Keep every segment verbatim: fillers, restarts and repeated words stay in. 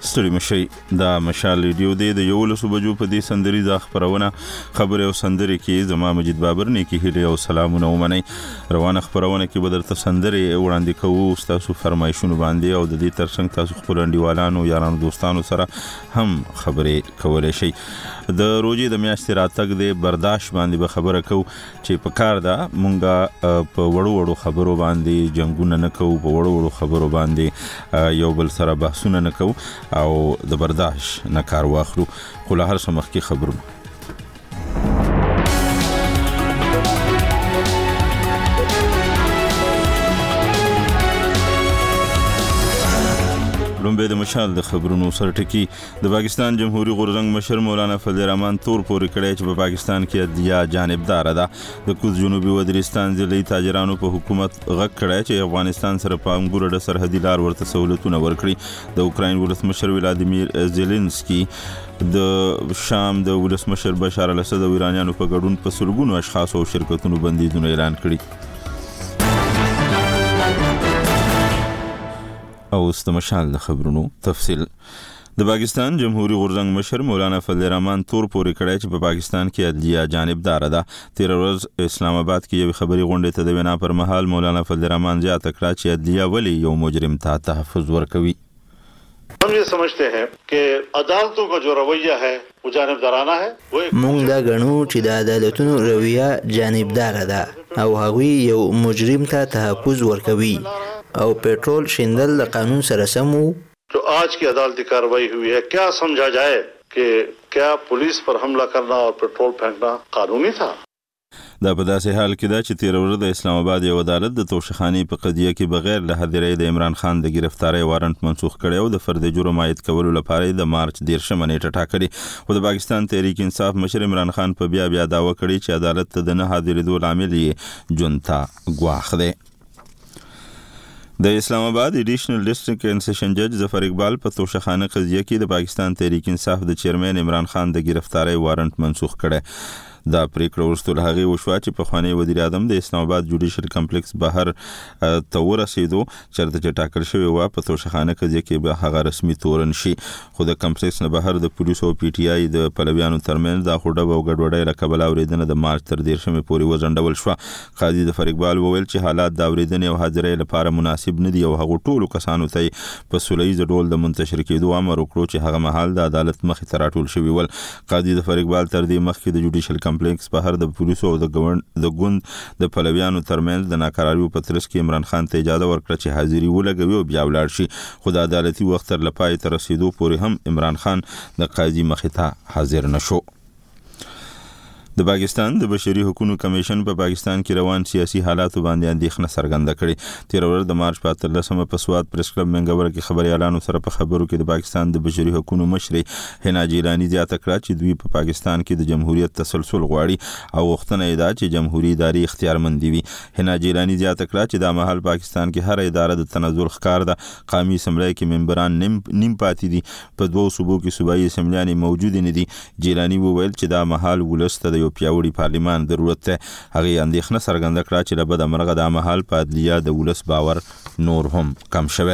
ستړي مشي دا مشال ریډیو دی د یولسو بجو په دې سندریزه خبرونه خبره او سندري کې زما مجید بابر نه کې هلي او سلامونه ومني روانه خبرونه کې بدر ته سندري وړاندې کوو تاسو فرمایشونه باندې او د دې ترڅنګ تاسو خپل انډیوالانو یارانو دوستانو سره هم خبرې کولای شئ د روزي د میاشتې راتګ د برداشت باندې به خبره کوو چې په کار ده مونږه په وړو وړو خبرو باندې جنگونه نه کوو په وړو وړو خبرو باندې یو بل سره بحثونه نه کوو او د برداشت نه کار واخلو خو له هر څه مخکې خبرونه لومبه د مشال د خبرونو سرټکی د پاکستان جمهوریت غورزنګ مشر مولانا فضل الرحمن تور پورې کړی چې په پاکستان کې ادیا جانبدار ده د کوز جنوبي وزیرستان ضلعي تاجرانو په حکومت غږ کړی چې افغانستان سره په انګور د سرحدي لار ورته سہولتونه ورکړي د اوکراین ولسمشر ولادیمیر زيلنسکي د شام د ولسمشر بشار الاسد او ایرانیانو په ګډون په سلګونو اشخاص او شرکتونو بندیزونه اعلان کړي او استمشال د خبرونو تفصیل د پاکستان جمهوریت غورزنګ مشر مولانا فضل الرحمن تور پورې کړی چې په پاکستان کې عدلیه جانبدار ده تیر ورځ اسلام آباد کې یو خبري غونډه ته د وینا پر مهال مولانا فضل الرحمن زیاته کړه چې عدلیه ولی یو مجرم ته تحفظ ورکوي हम ये समझते हैं कि अदालतों का जो रवैया है वो जानिबदाराना है مونږ دا غنو چې د عدالتونو رویه جانبدار ده او هغوی یو مجرم ته تحفظ ورکوي او पेट्रोल شیندل د قانون سره سمو जो आज की अदालती कार्रवाई हुई है क्या समझा जाए कि क्या पुलिस पर हमला करना और पेट्रोल फेंकना कानूनी था دا په داسې حال کې ده چې تیر ورځ د اسلام آباد یو عدالت د توشخانی په قضیه کې بغیر له حاضرۍ د عمران خان د گرفتاری وارنټ منسوخ کړی او د فرد جرم عاید کولو لپاره د مارچ دیرشمه نیټه ټاکلې خو د پاکستان تحریک انصاف مشر عمران خان په بیا بیا داوا کړی چې عدالت ته د نه حاضرېدو لامل یې جونتا ګواښ دی د اسلام آباد ایډیشنل ډیسټریکټ اینڈ سیشن جج ظفر اقبال په توشخانه قضیه کې د پاکستان تحریک انصاف د چیرمن عمران خان د گرفتاری وارنټ منسوخ کړی دا پریکړه وروسته له هغې وشوه چې پخوانی وزیر اعظم د اسلام آباد جوډیشل کمپلیکس بهر ته ورسېدو چېرته چې ټاکل شوې وه په توشخانه قضیه کې به هغه رسمي تورن شي خو د کمپلیکس نه بهر د پولیسو او پی ټي آی د پلویانو ترمنځ دا خوډب او ګډوډۍ له کبله اورېدنه د مارچ تر دیرشمې پورې وځنډول شوه قاضي ظفر اقبال وویل چې حالات د اورېدنې او حاضرۍ لپاره مناسب نه دي او هغو ټولو کسانو ته په سوله ییز ډول د منتشر کېدو امر وکړو چې هغه مهال د عدالت مخې ته راټول شوي ول قاضي ظفر اقبال تر دې مخکې د جوډیشل کمپلیکس بهر د پولیسو او د ګوند د ګوند د پلویانو ترمنځ د ناکراریو په ترڅ کې عمران خان ته اجازه ورکړه چې حاضری ولګوي او بیا ولاړ شي خو د عدالتي وخت تر لپاره تر رسیدو پورې هم عمران خان د قاضي مخې ته حاضر نشو د پاکستان د بشري حقوقو کمیشن په پاکستان کې روان سیاسي حالاتو باندې اندېښنه څرګنده کړې تیر ورځ د مارچ په اتلسمه په سواد پریس کلب منګور کې خبريالانو سره په خبرو کې د پاکستان د بشري حقوقو مشرې حنا جیلانی زیاته کړه چې دوی په پاکستان کې د جمهوریت تسلسل غواړي او وختونه یې دا چې جمهوریت اداري اختیارمند وي حنا جیلانی زیاته کړه چې د مهال پاکستان کې هر اداره د تنزل ښکار ده قومي اسمبلی کې ممبران نیم نیم پاتې دي په دوو صوبو کې صوبایي اسمبلیانې موجود نه دي جیلانی وویل چې دا مهال ولسته د پیاوړي پارلیمان ضرورت ته هغه اندېښنه څرګنده کړه چې له بده مرغه د مهال په عدلیه د ولس باور نور هم کم شوی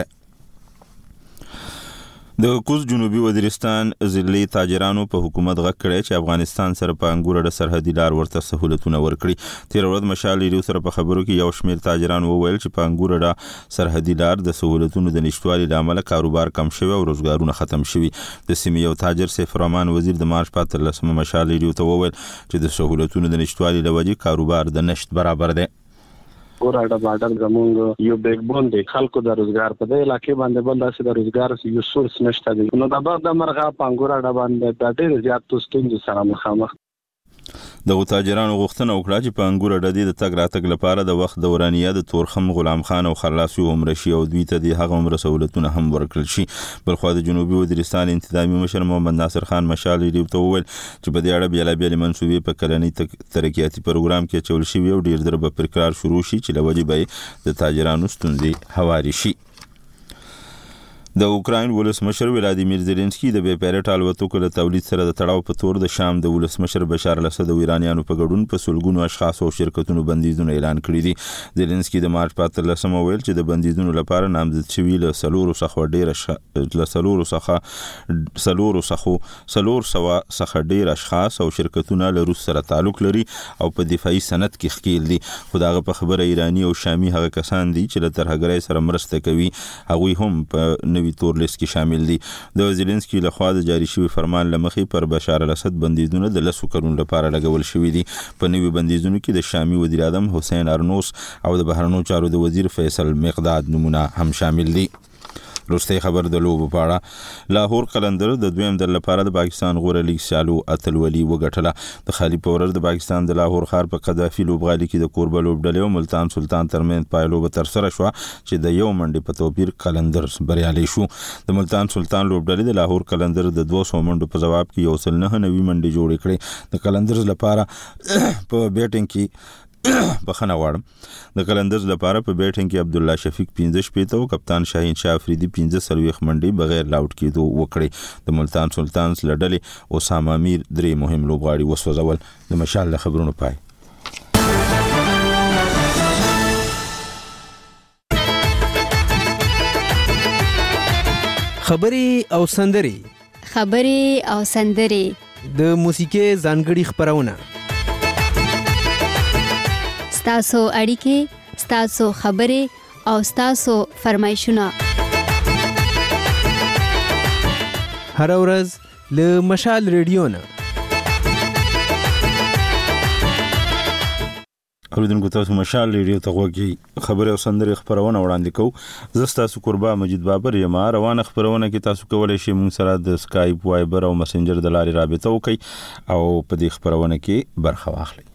د کوز جنوبي وزیرستان ضلعي تاجرانو په حکومت غږ کړی چې افغانستان سره په انګور د سرحدي لار ورته سہولتونه ورکړي تیر ورځ مشال ریډیو سره په خبرو کې یو شمېر تاجران وویل چې په انګور د سرحدي لار د سہولتونو د نشټوالي له امله کاروبار کم شوی او روزګارونه ختم شوي د سیمې یو تاجر سیف الرحمن وزیر د مارچ په اتلسمه مشال ریډیو ته وویل چې د سہولتونو د نشټوالي له وجې کاروبار د نشت برابر دی ګوراډه باډر زمونږ یو بیک بون دی خلکو د روزګار په دې علاقې باندې بل داسې د روزګار یو سورس نشته دی نو دا بعد د مرغه پنګوراډه باندې د ډېر زیات ستونزې سره مخامخ د تاجرانو غوښتنه وکړه چې په انګور ډدې د تګ راتګ لپاره د وخت دورانیه د تورخم غلام خان او خلاصي عمر شي او دوی ته د هغه عمر سہولتونه هم ورکړل شي بل خو د جنوبي وزیرستان انتظامی مشر محمد ناصر خان مشال ریډیو ته وویل چې په دې اړه بیل بیل منسوبې په کلنی ترقیاتي پروګرام کې چول شي او ډیر در به پرکار شروع شي چې لوجه به د تاجرانو ستونزې هواري شي د اوکراین ولسمشر ولادیمیر زيلنسکي د بې پیرټ الوتکو له تولید سره د تړاو په تور د شام د ولسمشر بشار الاسد او ایرانیانو په ګډون په سلګونو اشخاص او شرکتونو بندیزونه اعلان کړي دي. زيلنسکي د مارچ په اتلسمه ویل چې د بندیزونو لپاره نامزد شوي له سلورو څخه ډیر له سلورو څخه سلورو څخه سلور سوا څخه ډیر اشخاص او شرکتونه له روس سره تعلق لري او په دفاعي صنعت کې ښکیل دي. خو دغه په خبره ایرانی او شامي هغه کسان دي چې له ترهګرۍ سره مرسته کوي هغوی هم په تور لیست کې شامل دي. د زيلنسکي لخوا د جاری شوی فرمان لمخې پر بشار الاسد بندیزونه د لسو کلونو لپاره لګول شوی دي. په نوي بندیزونو کې د شامي وزیر اعظم حسین ارنوس او د بهرنیو چارو د وزیر فیصل مقداد نمونه هم شامل دي. روستي خبر د لوبو پاړه لاهور قلندر د دویم ځل لپاره د پاکستان غوره لیګ سیالو اتلولي وګټله. د خالي پورر د پاکستان د لاهور ښار په قذافي لوبغالي کې د کوربه لوبډلې او ملتان سلطان ترمنځ پایلوبه تر سره شو چې د یو منډې په توپیر قلندر بریالي شو. د ملتان سلطان لوبډلې د لاهور قلندر د دوه سوه منډو په جواب کې یو سل نه نوي منډې جوړې کړې. د قلندر لپاره په بیټینګ کې بخنه واړم د قلندرز لپاره په بیټینګ کې عبد الله شفیق پنځه شپېته او کپتان شاهین شاه افریدي پنځه سلويخ منډي بغیر لاوټ کېدو وکړي. د ملتان سلطانز لډلې اسامه امیر درې مهم لوبغاړي وسوځول. د مشال خبرونو پای. خبري او سندري خبري او سندري د موسیقي ځانګړي خبرونه ستاسو اړیکې ستاسو خبرې او ستاسو فرمایشونه هر ورځ له مشال ریډیو نه. اوریدونکو تاسو مشال ریډیو ته غوږی خبرې او سندري خبرونه وړاندې کوو. زه ستاسو قربا مجید بابر یم. روانه خبرونه کې تاسو کولای شئ موږ سره د سکایپ وایبر او مسنجر د لارې رابطه وکړئ او په دې خبرونه کې برخه واخلئ.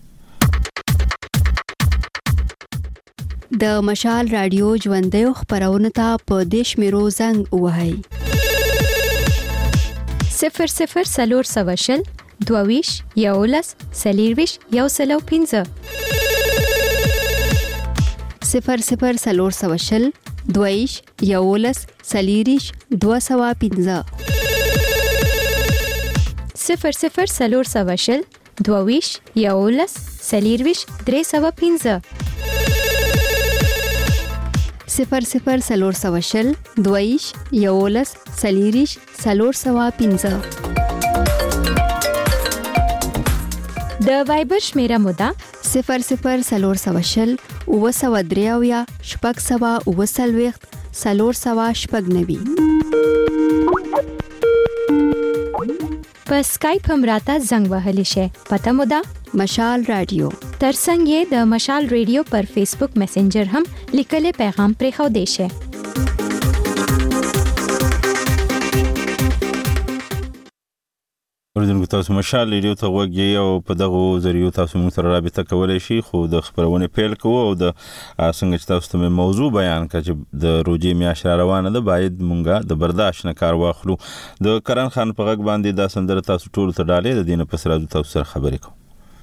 د مشال رادیو ژوندۍ خبرونه ته په دیش میرو زنګ وهاي صفر صفر سلور سواشل دوویش یولس سلیرویش یو سلو پینزه صفر صفر سلور سواشل دوویش یولس سلیریش دو سوا پینزه صفر صفر سلور سواشل دوویش یولس سلیرویش درې سوا پینزه صفر صفر سلور سواشل دویش یولس سلیریش سلور سوا پینزه. د وایبر شمیره مودا صفر صفر سلور سواشل اوه سوه درې اویا شپږ سوه اوه څلوېښت سلور سوه شپږ نوي. په سکایپ هم راته زنګ وهلی شي. پته مودا مشال رادیو. ترڅنګ یې د مشال ریډیو پر فیسبوک میسنجر هم لیکلي پیغام پرې خو دی شي. اوریدونکو تاسو مشال ریډیو ته غوږی او په دغه ذریعو تاسو موږ سره رابطه کولای شئ. خو د خبرونه پیل کوو او د څنګه چې تاسو ته موضوع بیان کړ چې د روزي میاشت روانه ده باید مونږه د برداشت نه کار واخلو. د کرن خان په غږ باندې دا سندره تاسو ټول ته ډالې د دینه پس راځو تاسو سره خبرې کوو.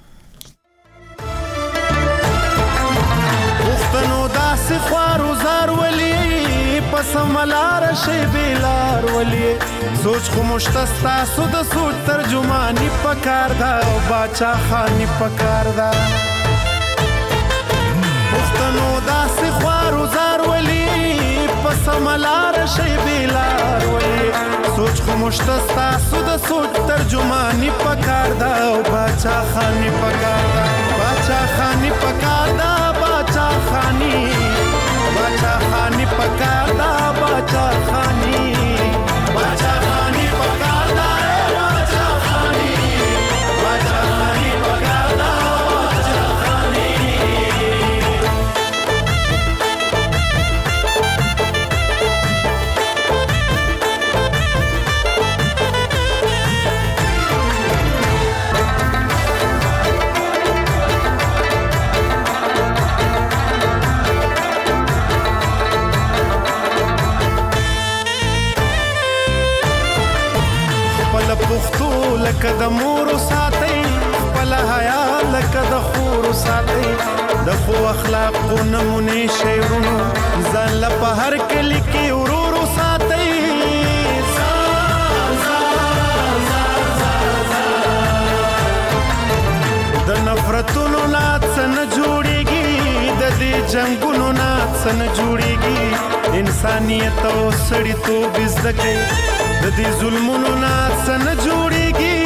خوارو زار ولی پس ملار شی بیلار ولی سوچ خو مشتستا سو د سوچ ترجمانی پکار دا او باچا خانی پکار دا پختنو داس خوارو زار ولی پس ملار شی بیلار ولی سوچ خو مشتستا سو د سوچ ترجمانی پکار دا او باچا خانی پکار دا باچا خانی پکار دا باچا خانی باچا خانی پکاردا باچا خانی باچا خانی پکاردا باچا خانی باچا خانی پکاردا باچا خانی پختو لکه د مور ساتي خپل حیا لکه د خور ساتي د خو اخلاق نمونه شیرونو ځان له په هر کلی کې ورور ساتي سن جوړيږي انسانيت او سړیتوب زده کوي د دې ظلمونو نه سن جوړيږي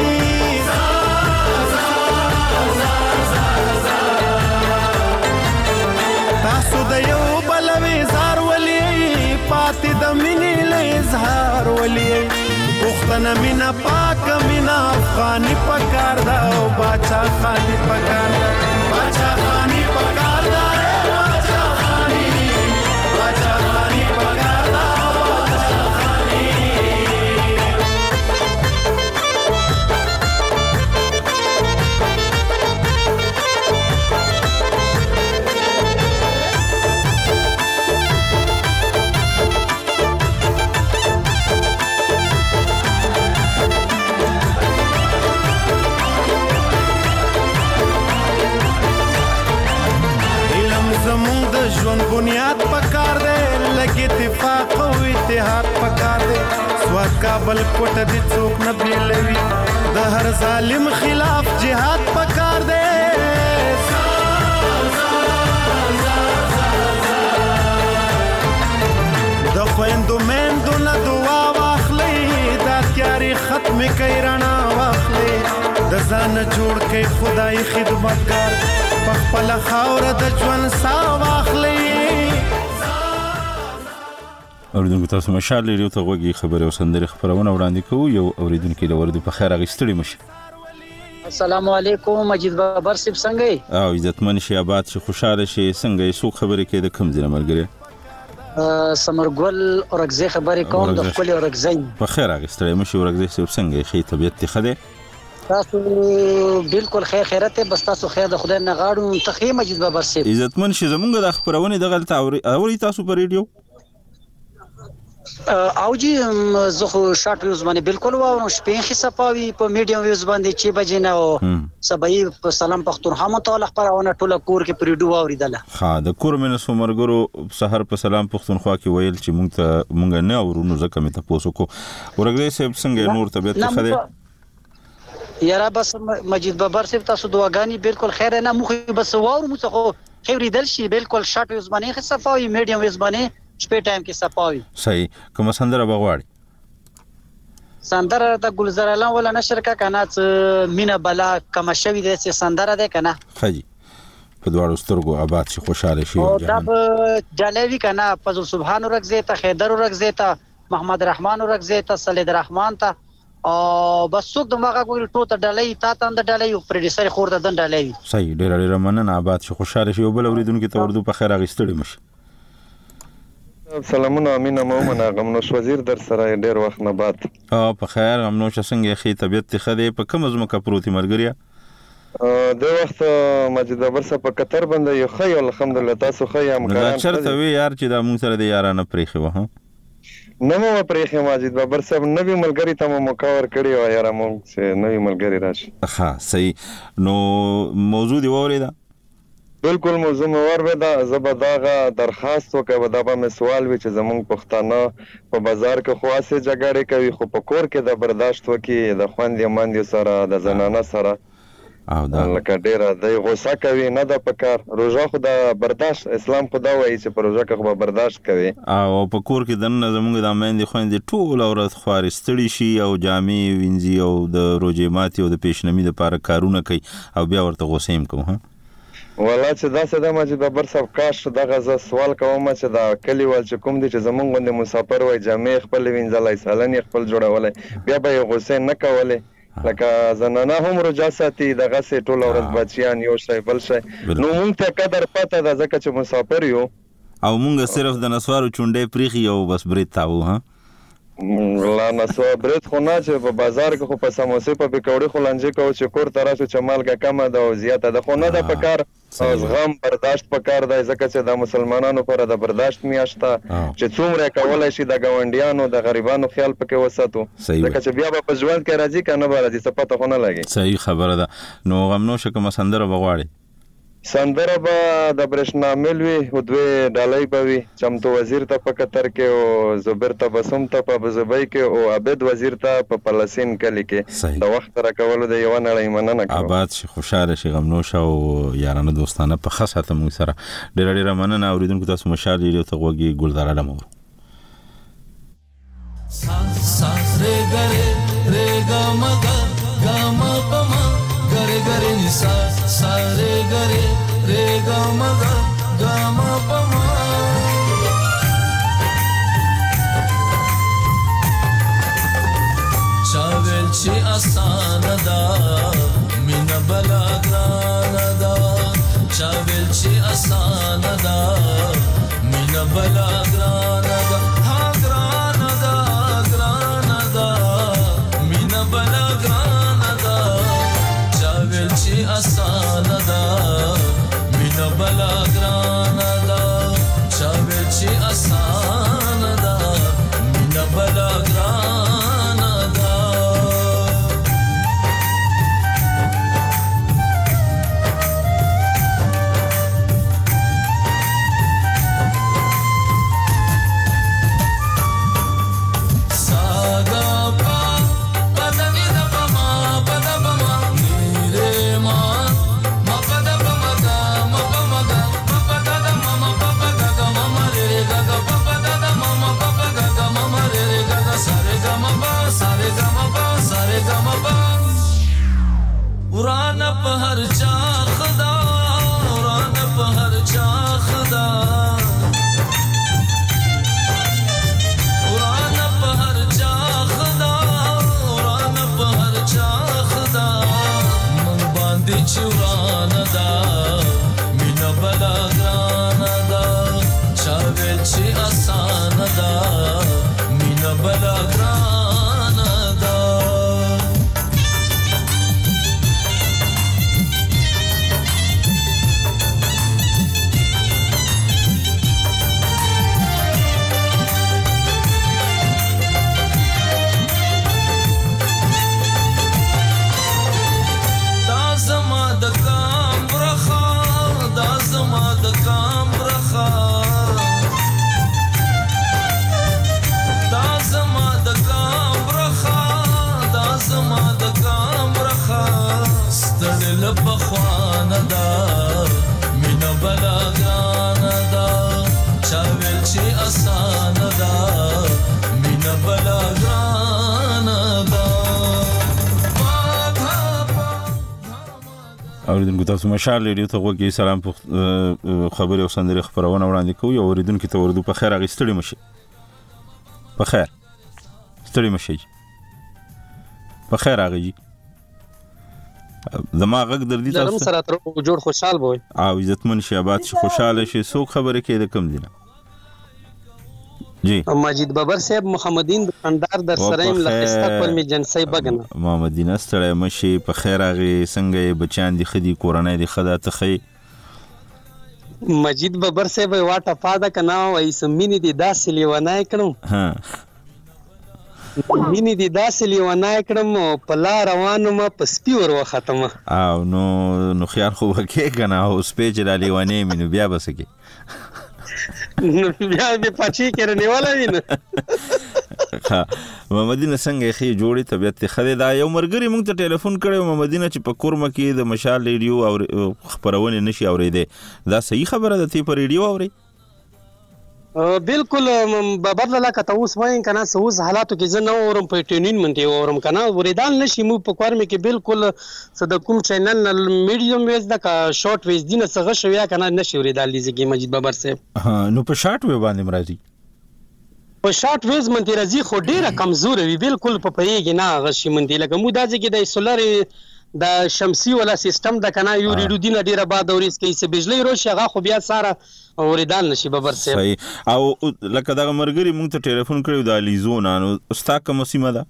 تاسو د یو بل وزار ولي پاتې د مینې له اظهار ولي پښتنه مینا پاک مینا افغاني پکار دا او باچا خاني پکار دا باچا خاني پکار دا باچا خاني باچا خاني پکار دا باچا خاني ژوند بنیاد پکار دے لګي اتفاق او اتحاد پکار دے سواد کابل کوټه دي څوک نه بیلوي د هر ظالم خلاف جهاد پکار دے د خويندو مندو نه دعا واخلي دا تیاری ختم کوي رڼا واخلي د ځان جوړ کوي خدای خدمتګار پخپل خاور د ژوند سا واخلي اوریدونکو تاسو مشال لري ته غوږی خبره او سندري خبرونه وړاندې کوو یو اوریدونکو له ورده په خیر اغستړي مشه السلام علیکم مجید بابر سیب څنګه او عزتمن شي آباد شي خوشاله شي څنګه سو خبره کې د کم ځنه ملګری سمرګل اورګزي خبرې کوم د خپل اورګزي په خیر اغستړي مشه اورګزي سیب څنګه خې طبيعت ته خده تاسو بالکل خیر خیرته بس تاسو خیر د خدای نه غاړو تخې مجید بابر سیب عزتمن شي زمونږ د خبرونه د غلط اوري تاسو په ریډیو او جی زه خو شارټ ویوز باندې بالکل واورم شپې حصہ پاوي په میډیم ویوز باندې چې بجې نه او سبای په سلام پښتونخوا متعلق پرونه ټوله کور کې پریډو واوریدله ها د کور منه سومرګرو سحر په سلام پښتونخوا کې ویل چې مونږ ته مونږ نه اورونو ځکه مې تاسو کو ورګې صاحب څنګه نور طبيعت خده یاره بس مجید بابر صاحب تاسو دعاګانی بالکل خیر نه مخ بس واورم څه خو خیر دل شي بالکل شارټ ویوز باندې حصہ پاوي میډیم ویوز باندې شپې ټایم کې صفاوي صحیح کوم سندره بغواړي سندره د ګلزار اعلان ولا نشر کا کنه مینا بلا کما شوی د سندره ده کنه خجی په دواړو سترګو آباد شي خوشاله شي او دا جلوی کنه فضل سبحان ورغزه ته خیدر ورغزه ته محمد رحمان ورغزه ته صالح رحمان ته او بس څوک دماغه کوی ټوته ډلې تا تند ډلې او پروډوسر خور د دن ډلې صحیح ډېر ډېر مننه آباد شي خوشاله شي او بل اوریدونکو ته وردو په خیر اغستړي مشه سلامونه امین مومن غمنوش وزیر در سره ډیر وخت نه بعد اه په خیر غمنوش څنګه خې طبيعت خده په کوم ځمکه پروتي مرګریا د وخت مجید بابر صاحب په قطر باندې یو خی الحمدلله تاسو خی ام کاران دا چرته وی یار چې دا مونږ سره د یارانه پریخي وه نو مو پریخي مجید بابر صاحب نوی ملګری ته مو مکاور کړی و یار مونږ چې نوی ملګری راشي ها صحیح نو موضوع دی وریدا بالکل موضوع مور به دا زبداغه درخواست وکړه دا به سوال وی چې زمونږ پښتانه په بازار کې خاصه جګړه کوي خو په کور کې د برداشت وکي د خوندې ماندې سره د زنانه سره او دا لکه ډیره د غوسه کوي نه د پکار روزه خو د برداشت اسلام خدا وایي چې په روزه کې خو برداشت کوي او په کور کې د زمونږ د ماندې خوندې ټول اورت خواري ستړي شي او جامې وینځي او د روزه ماتي او د پیشنمی د لپاره کارونه کوي او بیا ورته غوسه هم کوي ها ولا چې دا څه د مجید بابر صاحب کاش دغه ز سوال کوم چې دا کلی ول چې کوم دي چې زمونږ غوندې مسافر وای جامې خپل وینځلای سالن خپل جوړولای بیا به غوسه نه کولای لکه زنانه هم رجا ساتي دغه سه ټول ورځ بچیان یو شی بل شی نو مونږ ته قدر پته ده ځکه چې مسافر یو او مونږ صرف د نسوارو چونډې پریخي او بس برید تاو ها لا نسو برید خو نه چې په بازار کې خو په سموسې په پکوړې خو لنجې کو چې کور تراسو چې مالګه کمه ده او زیاته ده خو نه ده پکار غم برداشت پکار دی ځکه چې د مسلمانانو پر د برداشت میاشته چې څومره کولای شي د ګاونډیانو د غریبانو خیال پکې وساتو ځکه چې بیا په ژوند کې راځي کنه به راځي څه پته خو نه لګي صحیح خبره ده نو غمنو شکه مسندره بغواړي سندره به د برېښنامل وي او دوی ډالۍ به وي. چمتو وزیر ته په قطر کې او زبیر تبسم ته په ابوظبي کې او عابد وزیر ته په فلسطین کلی کې د وخت راکولو د یو نړۍ مننه کوم. آباد شي، خوشاله شي، غمنوش او یارانه دوستانه په خاصه ته موږ سره ډېر ډېر مننه. اوریدونکو تاسو مشال ریډیو ته غوږی ګلدار علمور. ساس ره گره ره گما گما پما گره گره ني ساس ساره گره ره گما گما پما چاول چی آسان دا مینا بلا گران دا چاول چی آسان دا مینا بلا گران دا ها گران دا گران دا مینا بلا گران دا چاول چی آسان دا مینا بلا گران دا چاول چی آسان دا مینا بلا گران دا وران په هر چا خدا وران په هر چا خدا وران په هر چا خدا وران په هر چا خدا من باندې چوران دا مینا بلا ګران دا چاوي چې آسان دا مینا بلا ګران دا لبخوانه دا مینا بلا ګرانه دا چاویل چې آسانه دا مینا بلا ګرانه دا. اوریدونکو تاسو مشال ریډیو ته غوږی سلام په خبري او سندري خبرونه وړاندې کوي. اوریدونکو ته وردو په خیر اغستړي مشي په خیر ستړي مشي په خیر اغي زما غږ در دي تاسو سره تر جوړ خوشحال وي او عزتمن شي آباد شي خوشاله شي. څوک خبره کوي د کم دینه جی ماجد بابر صاحب محمدین دکاندار در سرایم لخصه پر می جنسي بغنه محمدین ستړی مشي په خیر اغه څنګه بچان دي خدي کورنۍ دي خدا ته خي ماجد بابر صاحب واټه پاده کنا وای سمینی دي داسې لیونای کړم ها مینی دي داسې لیونای کړم په لا روانو ما په سپي ور وختمه او نو نو خيار خو وکي کنه او سپېج را لیونې مینو بیا بسکی نو بیا به پچی کړنی ولا وینه ها محمدینه څنګه خې جوړي طبيعت خدای دا یو مرګري مونږ ته ټلیفون کړو محمدینه چې په کورمه کې د مشال ریډیو او خبرونه نشي اورېده دا صحیح خبره ده تی په ریډیو اوري بالکل بابر لاله کته اوس وایم کنه اوس حالاتو کې زه نو اورم په ټینین منته اورم کنه ورېدان نشي مو په کورمه کې بالکل صد کوم چینل میډیم ویز دا کا شارټ ویز دینه څنګه شویا کنه نشي ورېدال دي چې مجید بابر صاحب ها نو په شارټ وی باندې مرادي په شارټ ویز منته راځي خو ډیره کمزور وي بالکل په پیګ نه غشي منته لکه مو دا چې د سولر د شمسي ولا سیستم د کنه یو ریډو دینه ډیره باد اوریس کې چې بجلی روشي هغه خو بیا ساره اوریدان نشي بابر صاحب صحیح او لکه دا مرګري مونږ ته ټلیفون کړو د الیزونا نو استا کوم سیمه ده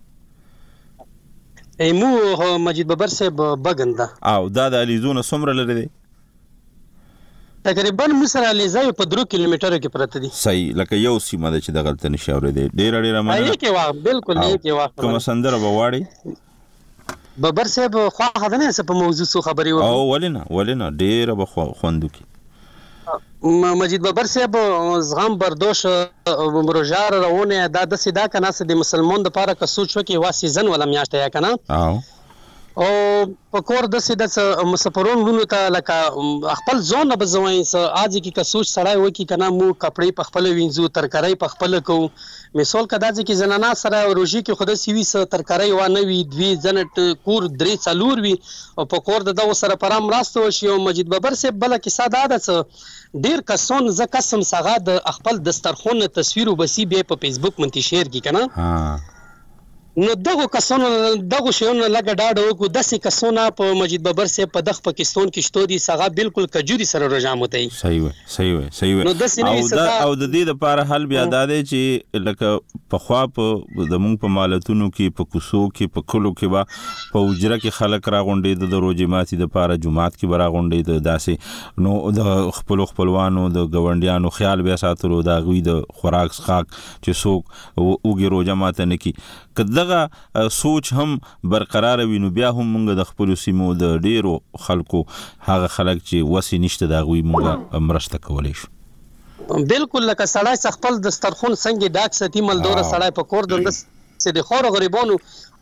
ایمو مجید بابر صاحب بغندا او دا د الیزونا څومره لري دی تقریبا مصر الیزای په درو کیلومترو کې پرته دي صحیح لکه یو سیمه ده چې د غلط نشي اورېدي ډیر ډیر مننه یې کې وا بالکل یې کې وا کوم سندره بواړي ببر صاحب خو خدانه څه په موضوع سو خبري وکړو او ولنه ولنه ډیر به خوندو کی مجید بابر صاحب زغم بردوش روزار روونه دا د سیدا کنه د مسلمان د پاره که سوچ وکي وا سیزن ولا میاشته یا کنه او او په کور د سیدا مسافرون لونو ته لکه خپل ځون به زوین س اج کی که سوچ سړای وکي کنه مو کپړې په خپل وینځو ترکارای په خپل کو مثال کدا چې زنانا سره روزي کې خود سی وی س ترکارای و نه وی دوی جنټ کور درې څلور وی او په کور د دو سره پرام راستو شي او مجید بابر صاحب بل کې ساده عادت ډیر کسون ز قسم سغه د خپل دسترخوان تصویر وبسی به په فیسبوک منتي شیر کی کنه ها نو دغه کسونو دغه شیونه لګه ډاډ وکړو داسې کسونه په مجید بابر صاحب په دغه پاکستان کې شتو دي سغه بالکل کجوري سره رجام وتی صحیح وي صحیح وي صحیح وي او د او د دې لپاره حل بیا دا دی چې لکه په خوا په د مونږ په مالتونو کې په کوسو کې په کلو کې با په وجره کې خلک راغونډي د روزي ماتي د لپاره جمعات کې راغونډي د داسې نو د خپل خپلوانو د گاونډیانو خیال بیا ساتلو دا غوي د خوراک څخاک چې څوک اوګي روزه ماته نه کی کداغه سوچ هم برقرار وي نو بیا هم موږ د خپل سیمو د ډیرو خلکو هغه خلک چې وسی نشته دا غوي موږ مرسته کولای شو بالکل لکه سړی خپل دسترخوان څنګه ډاک ستې مل دوره سړی په کور د چې د خور غریبانو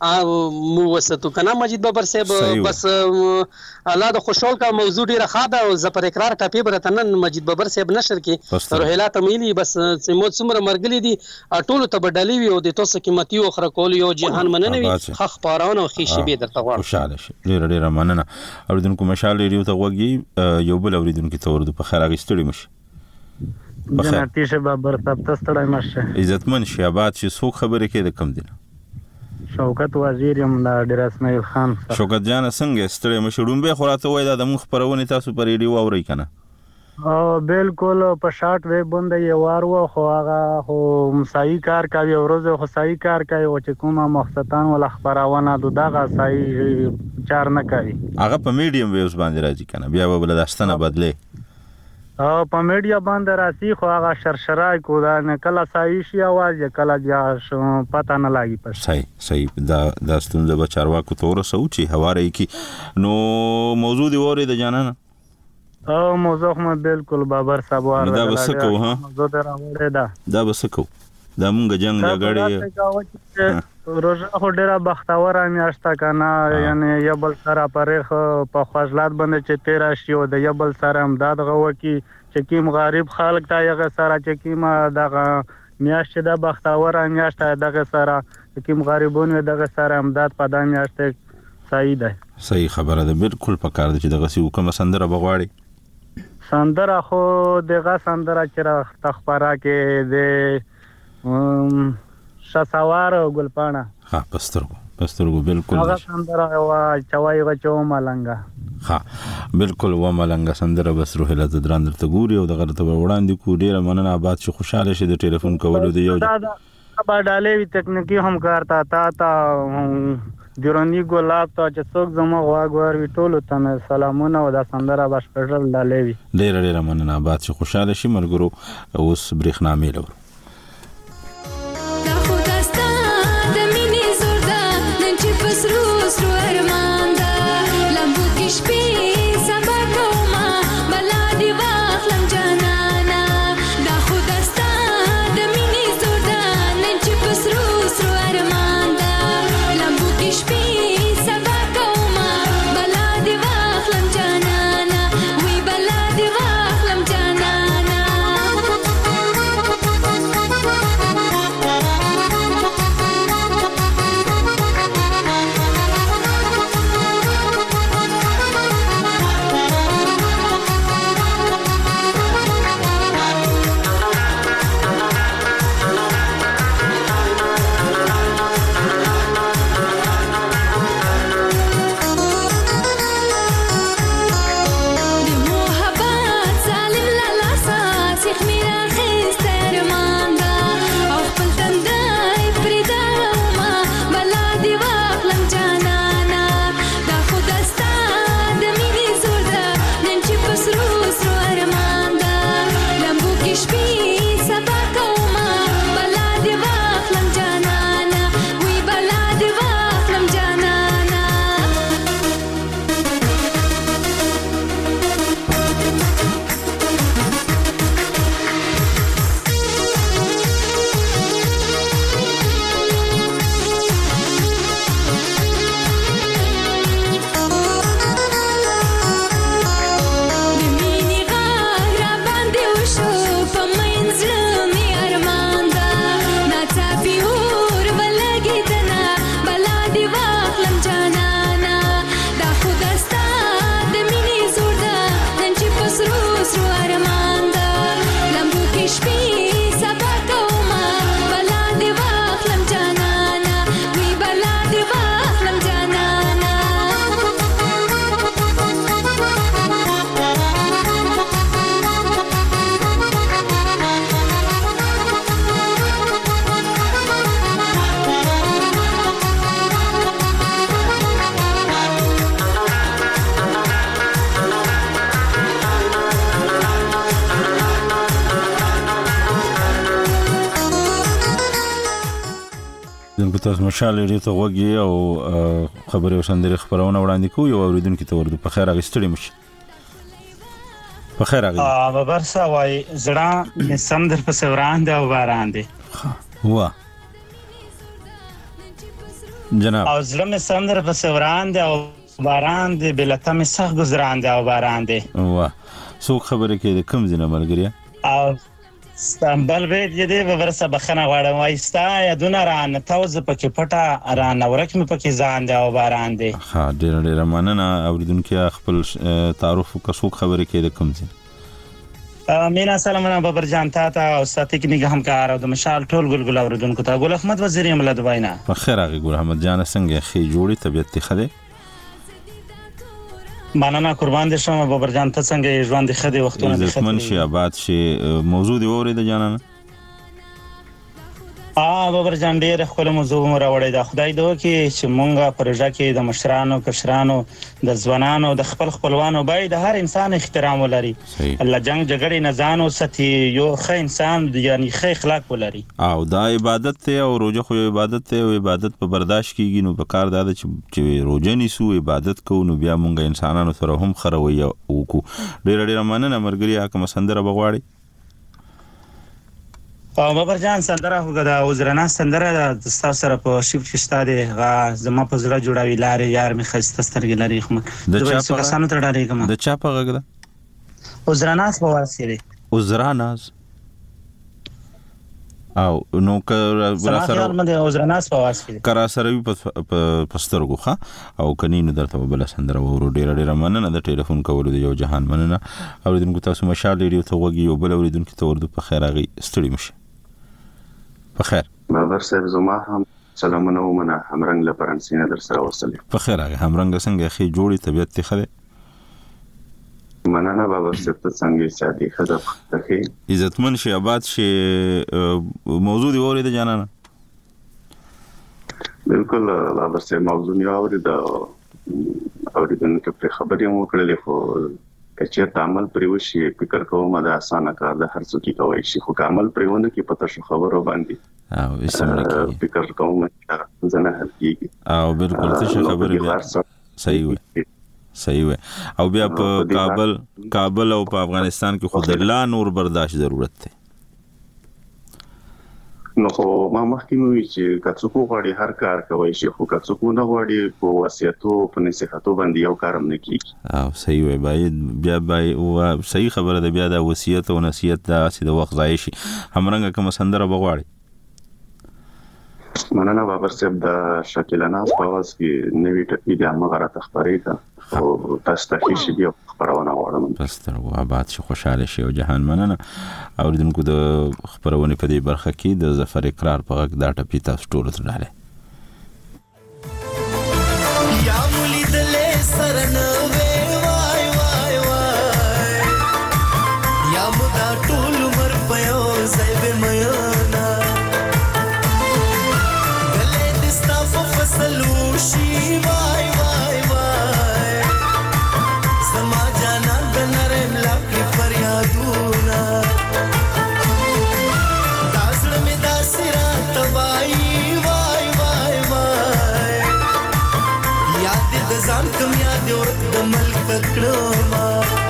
مو وساتو کنه مجید بابر صاحب بس الله د خوشحال کا موضوع ډیره خاده او زپر اقرار ټاپی برتنن مجید بابر صاحب نشر کې روحیلا تميلي بس سموت څومره مرګلي دي ټولو ته بدلي وي او د تاسو قیمتي او خره کول یو جهان مننوي خخ پارونه او خيشي به درته غواړم خوشاله شي ډیره ډیره مننه اوریدونکو مشال ریډیو ته وګي یو بل اوریدونکو ته ورته په خیر اغستړي مشه جناتی شه بابر صاحب تاسو ته مشه عزتمن شیابات چې څوک خبره کوي د کم دي شوکت وزیر یم د ډیر اسماعیل خان شوکت جان څنګه ستړي مشړون به خوراته وای د مخ پرونه تاسو پر ریډیو اوري کنه او بالکل په شارټ وی باندې یو وارو خو هغه خو مسای کار کوي ورځ خو سای کار کوي او چې کومه مخصتان ول خبرونه دغه سای چار نه کوي هغه په میډیم ویوز باندې راځي کنه بیا به بل داستانه بدله او په میډیا باندې راځي خو هغه شرشرای کو دا نه کله سای شي आवाज کله بیا پتا نه لګي پس صحیح صحیح دا د ستونزه بچاروا کو تور سوچي حواله کی نو موضوع دی وره د جانانه او موضوع هم بالکل بابر صاحب واره دا وسکو ها موضوع دراوړه دا دا وسکو دا مونږ جنگ لګړې روزه خو ډیره بختور میاشته کنه یعنی یو بل سره پرېخ په خوشلات باندې چې تیرا شي او د یو بل سره امداد غو کی چې کیم غریب خلک ته یغه سره چې کیم دغه میاشته د بختور میاشته دغه سره چې کیم غریبونه دغه سره امداد په د میاشته صحیح ده صحیح خبره ده بالکل پکار ده چې دغه سی حکم سندره بغواړي سندره خو دغه سندره چې تخبره کې د شاسوار او ګلپانا ها پسترګو پسترګو بالکل هغه سندره وا چوي غچو ملنګا ها بالکل و ملنګا سندره بس روح له دران درته ګوري او دغه ته وړاندې کو ډیره مننه آباد شي خوشاله شي د ټلیفون کولو دی یو دا با ډالې وی تکنیکی هم کارتا تا تا دیرونی ګلاب ته چې څوک زما غواګور وی ټولو ته سلامونه او دا سندره با سپیشل ډالې وی ډیره ډیره مننه آباد شي خوشاله شي مرګرو اوس برېښنا میلو بالکل تاسو مشال لري ته وګي او خبرې وسندري خبرونه وړاندې کوو یو اوریدونکو ته ورته په خیر اغستړي مش په خیر اغي ا ببرسا وای زړه مې سمندر په سوران دی او باران دی وا جناب او زړه مې سمندر په سوران دی او باران دی بلته مې سخت گزاران دی او باران دی وا سو خبره کې کوم ځنه ملګری او استنبول بیت دې ببرسا بخنه غواړم وای ستا یادونه را نه توز پکې پټه را نه ورک مې پکې ځان دی او باران دی ها ډېر ډېر مننه اوریدونکو خپل تعارف کسو خبره کې کوم ځنه مینا سلامونه ببر جان تا ته او ساتیک نگاه همکار او د مشال ټول ګلګل اوریدونکو ته ګل احمد وزیر املا دوباینا په خیر هغه ګل احمد جان څنګه خې جوړي طبيعت ته خده مننه قربان دي شم ببر جان ته څنګه ژوند خده وختونه دي خده من شي آباد شي موضوع دی اورید جانانه ا ببر جان ډېر خپل موضوع مور وړي دا خدای دوه کې چې مونږه پروژه کې د مشرانو کشرانو د ځوانانو د خپل خپلوانو باید د هر انسان احترام ولري الله جنگ جګړې نه ځان وساتي یو ښه انسان یعنی ښه اخلاق ولري او دا عبادت ته او روزه خو عبادت ته او عبادت په برداشت کیږي نو په کار دا چې روزه نیسو عبادت کوو نو بیا مونږه انسانانو سره هم خروي او کو ډېر ډېر مننه مرګري کوم سندره بغواړي او بابر جان سندره هوګه د وزرنا سندره د تاسو سره په شیفت کې ستاره غا زما په زړه جوړاوي لارې یار می خسته سترګې لري خو د چا په سانو تر ډارې کوم د چا په غږ وزرنا په واسطه وزرنا او نو کر سره باندې وزرنا په واسطه کرا سره په پسترګو ښه او کنينو درته بل سندره ورو ډیر ډیر مننه د ټلیفون کولو د یو جهان مننه اوریدونکو تاسو مشال لري ته وګي یو بل اوریدونکو ته ورته په خیر اغي ستړي مشه په خیر بابر صاحب زما هم سلامونه ومنه همرنګ له فرانسې نه در سره وصلې په خیر هغه همرنګ څنګه خې جوړي طبيعت ته خله مننه بابر صاحب ته څنګه ساتي خدای ته عزتمن شي آباد شي موضوع دی اورید جانانه بالکل بابر صاحب موضوع نه اورید اوریدونکو په خبرې مو کړلې خو چې تعامل پریوشي فکر کوم دا اسانه کار ده هر څوک کوي شي خو عمل پریونه کې پته شو خبرو باندې او اسمه کې فکر کوم چې زنه هل کیږي او بالکل څه خبره صحیح وي صحیح وي او بیا په کابل کابل او په افغانستان کې خود لا نور برداشت ضرورت دی نو خو ما مخکې وی چې کڅوکو غواړي هر کار کوي شي خو کڅوکو نه غواړي په وصیتو په نصيحتو باندې یو کارم نه کیږي او صحیح وي باید بیا بای او صحیح خبره ده بیا د وصیت او نصیحت د اسید وخت ځای شي همرنګ کوم سندره بغواړي مننه بابر صاحب د شکلانه پاواز کې نوی ټکی د امغه تخبرې کا او تاسو ته شي دی خبرونه غواړم بس تر وابات شي خوشاله شي او جهان مننه اوریدونکو د خبرونه په دې برخه کې د ظفر اقرار په غږ دا ټپی تاسو ټول ته ډاله یا مولي دلې سرنه وای وای وای یا مدا ټول مر پيو زيب ميانا دلې دستا فصلو شي وای وای وای سما جانا دنرم لاکي فریادونه داسل می داسرا تبای وای وای وای یاد د ځان کوم یاد ورته د ملک کړما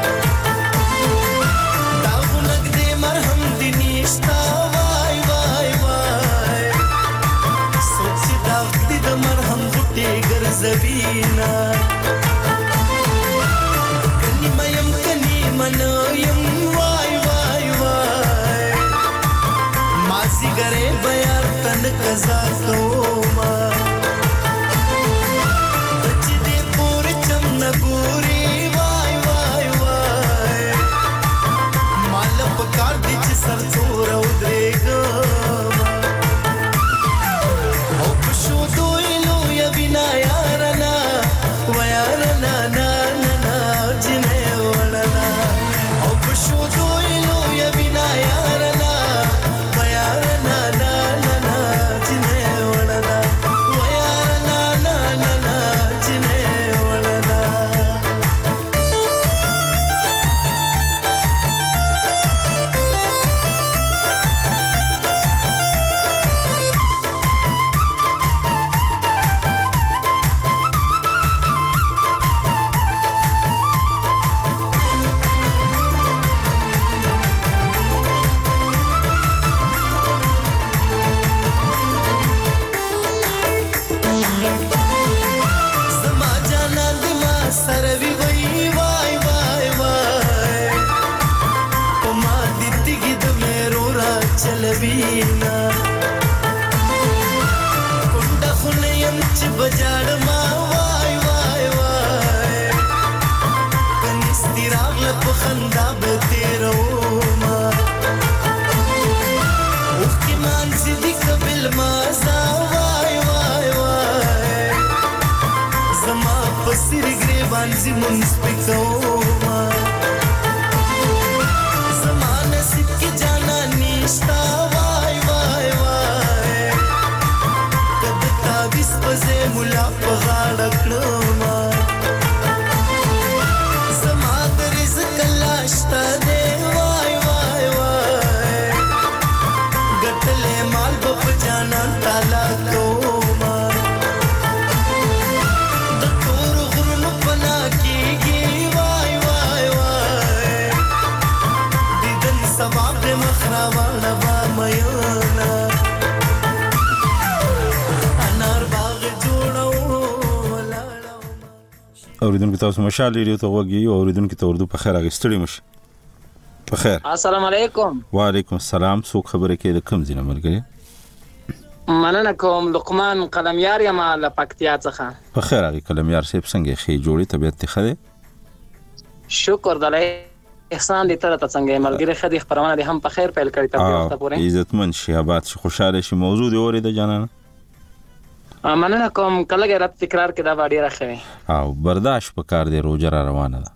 دا ونګ دې مرهم دې نشتا وای وای وای سوچ دا دې د مرهم غټي ګرځوینا کني مېم کني منویم وای وای وای ماسي ګره بیا تن قزا کوما نګوري وای وای وای مال په کار دي چې سر څور او درېګم او په شو دوی نو یا بنا یارنا ویارنا نا نا نا جنې ولنا او په شو دوی نو یا بنا یارنا ویارنا نا نا نا جنې ولنا وینا کونډه خو نه یم چې بجاړ ما وای وای وای کنيستي راغله په خندا به تیروما اوښکې مانځي دي قبل مازا وای وای وای زما په سر ګریوان زمونږ سپکوما زما نصیب کې جانا نشتا وای وای وای کد تعویض پزې مولا په غاړه کړما زما د رزق الله شته دی وای وای وای ګټلې مال په جانا تعالی کوما د تور غرونو پنا کېږي وای وای وای دیدن ثواب دې مخرا واړه با میانا انار باغ جوړو اوریدونکو تاسو مشال ریډیو ته وګورئ او اوریدونکو ته اردو په خیر اغستړي مش په خیر السلام علیکم وعلیکم السلام څوک خبره کې د کم ځینه ملګری مننه کوم لقمان قلمیار یم له پکتیا څخه په خیر علي قلمیار صاحب څنګه خې جوړي طبيعت ته خده شکر دلای احسان دې تر ته څنګه ملګری خدي خبرونه دې هم په خیر پیل کړی ته وخت پورې عزتمن شي آباد شي خوشاله شي موضوع دی اوري د جانانه مننه کوم کله غیرت تکرار کې دا باندې راخوي او برداشت په کار دی روزه را روانه ده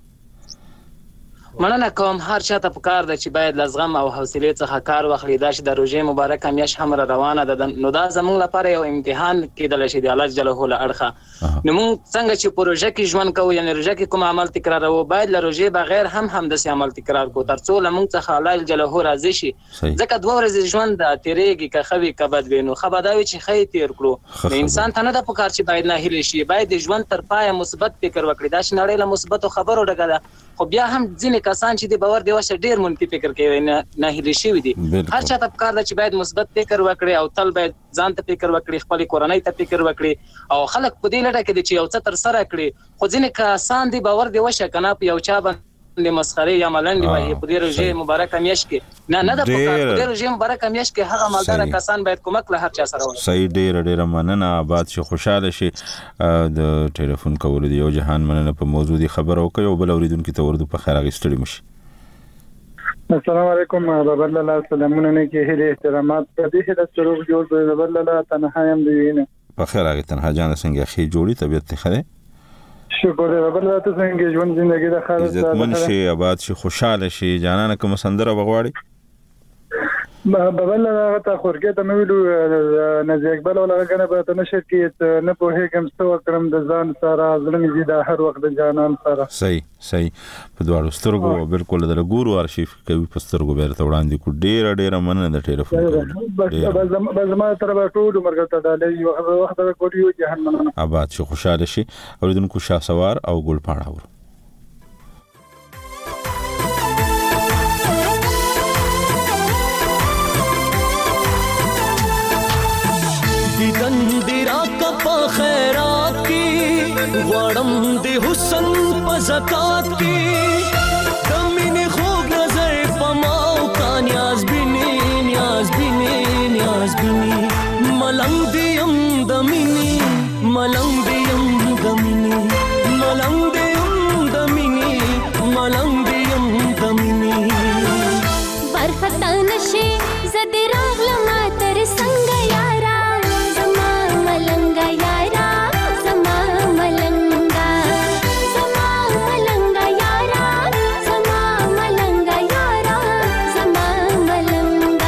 مننه کوم هر چاته په کار ده چې باید لزغم او حوصله څخه کار واخلي دا چې د روزه مبارک میاش هم روانه ده نو دا زموږ لپاره یو امتحان کېدل شي د الله جل له اړخه نو موږ څنګه چې پروژه کې ژوند کوو یعنی روزه کې کوم عمل تکرارو باید له روزه بغیر هم هم د عمل تکرار کو ترڅو لمونږ څخه الله جل راضي شي ځکه دوه ورځې ژوند د تیریږي که خوي کبد وینو خبرداوي چې خې تیر کړو انسان ته نه د پکار چې باید نه هلي شي باید د ژوند تر پای مثبت فکر وکړي دا چې نړۍ له مثبت خبرو ډګه خو بیا هم ځینې کسان چې د باور دی وشه ډیر منفي فکر کوي نه نه هلي شي دي هر چا ته کار ده چې باید مثبت فکر وکړي او تل باید ځان ته فکر وکړي خپل کورنۍ ته فکر وکړي او خلک په دې لټه کې چې یو څه تر سره کړي خو ځینې کسان دی باور دی وشه کنه په یو چا باندې مسخره یا ملنډي وایي په دې روزه مبارک میاش کې نه نه د په دې روزه مبارک میاش کې هغه مالدار کسان باید کومک له هر چا سره وکړي صحیح ډیر ډیر مننه آباد شي خوشاله شي د ټلیفون کول دی یو جهان مننه په موضوع دی خبر او کوي او بل اوریدونکو ته ورته په خیر اغستړي مشي السلام علیکم بابا الله سلامونه نه کې هله احترامات په دې هدا سروغ جوړ دی بابا الله تنها يم دی نه په خیر هغه تنها جان څنګه خې جوړي طبيعت ته خره شکر دی بابا الله ته څنګه ژوند ژوندۍ د خیر عزتمن شي آباد شي خوشاله شي جانانه کوم سندره بغواړي بابا الله ته خورګه ته مې ویلو نزي اقبال ولا غنه به ته نشر کې نه په هیڅ څه وکړم د ځان سره ظلم دي د هر وخت د جانان سره صحیح صحیح په دواړو سترګو بالکل د ګورو ارشیف کوي په سترګو بیرته وړاندې کو ډیر ډیر مننه د ټلیفون بس ما تر به ټول مرګ ته د یو وخت د کوډیو جهنم آباد شي خوشاله شي اوریدونکو شاه سوار او ګل پاڼه ور دیدن دی راکا پا خیرات کی غوڑم دی حسن پا زکات کی دمین خوب نظر پا ماو کا نیاز بینی نیاز بینی نیاز بینی ملنگ دیم دمینی ملنگ دیم دمینی ملنگ دیم دمینی ملنگ دیم دمینی برخطا نشی زدی راغلم تر سنگ یارا ملنگا یارا زما ملنگا زما ملنگا یارا زما ملنگا یارا زما ملنگا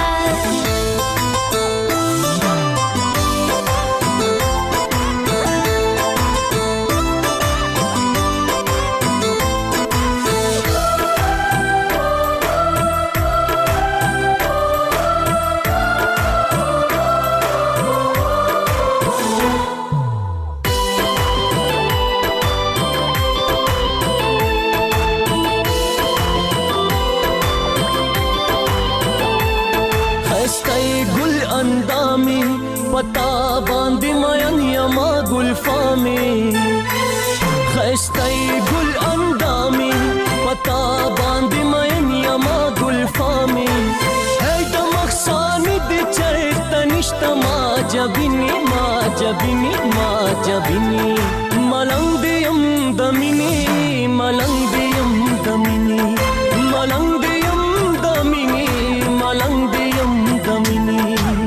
پتا باندې مېن یما ګل فامي خستای ګل اندامي پتا باندې مېن یما ګل فامي هي د مخساني د نشتا ما جبینی ما جبینی ما جبینی ملنګ دیم دمینی ملنګ دیم دمینی ملنګ دیم دمینی ملنګ دیم دمینی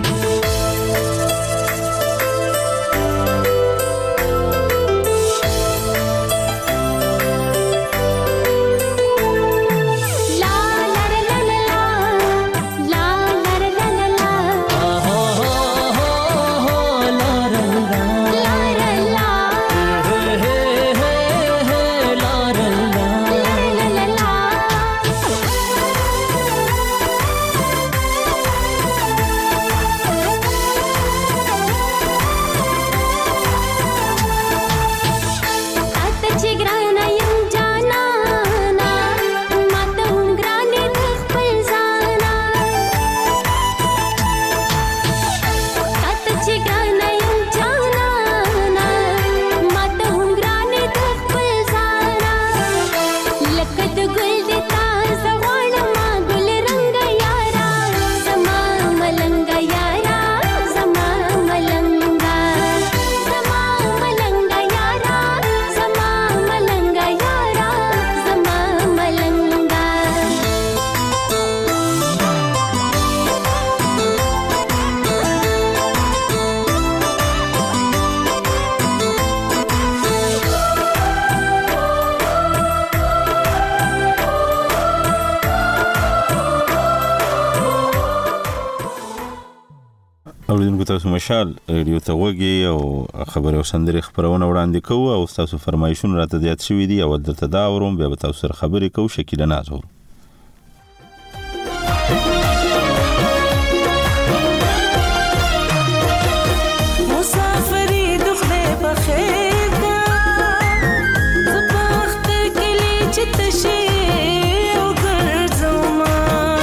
اوریدونکو تاسو مشال ریډیو ته وګي او خبري او سندري خبرونه وړاندې کوو او تاسو فرمایشونه راته زیات شوي دي او درته دا وروم بیا به تاسو سره خبري کوو شکیله ناز وو مسافری دخله بخیر کا زبخت کلی چتشي او ګرځوما